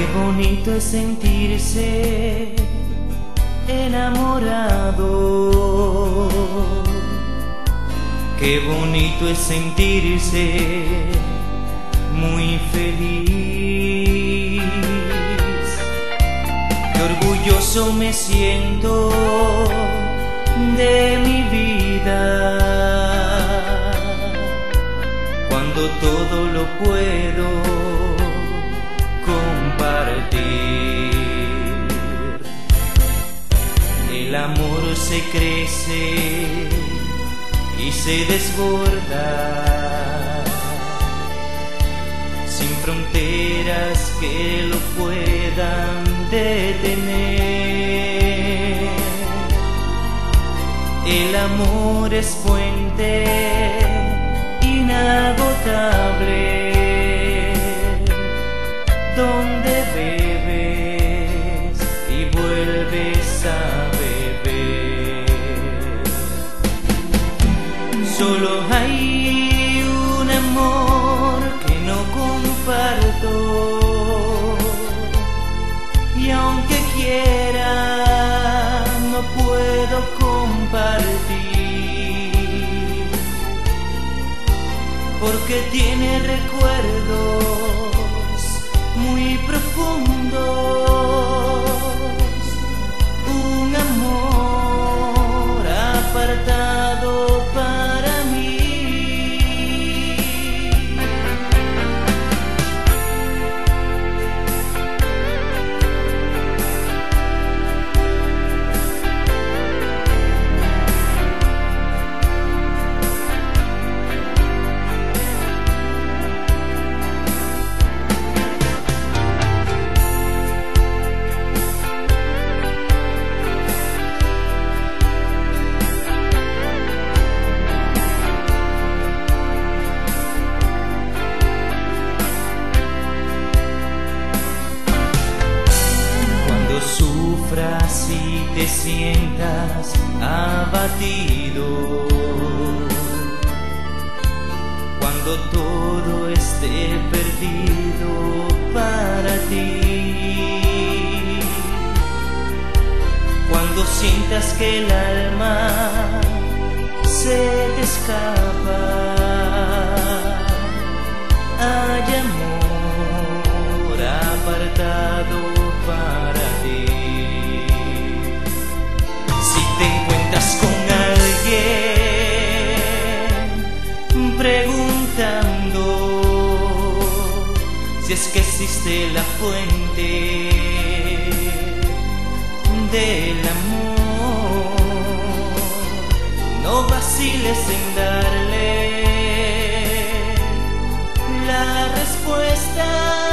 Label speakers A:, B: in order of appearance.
A: bonito es sentirse enamorado. Qué bonito es sentirse muy feliz. Qué orgulloso me siento de mi vida cuando todo lo puedo compartir. El amor se crece y se desborda sin fronteras que lo puedan detener. El amor es fuente inagotable donde bebes y vuelves a beber. Solo hay un amor que no comparto, y aunque quiera no puedo compartir, porque tiene recuerdos muy profundos, un amor apartado para mí. Sufras y te sientas abatido, cuando todo esté perdido para ti, cuando sientas que el alma se te escapa, hay amor apartado para ti. Si te encuentras con alguien preguntando si es que existe la fuente del amor, no vaciles en darle la respuesta.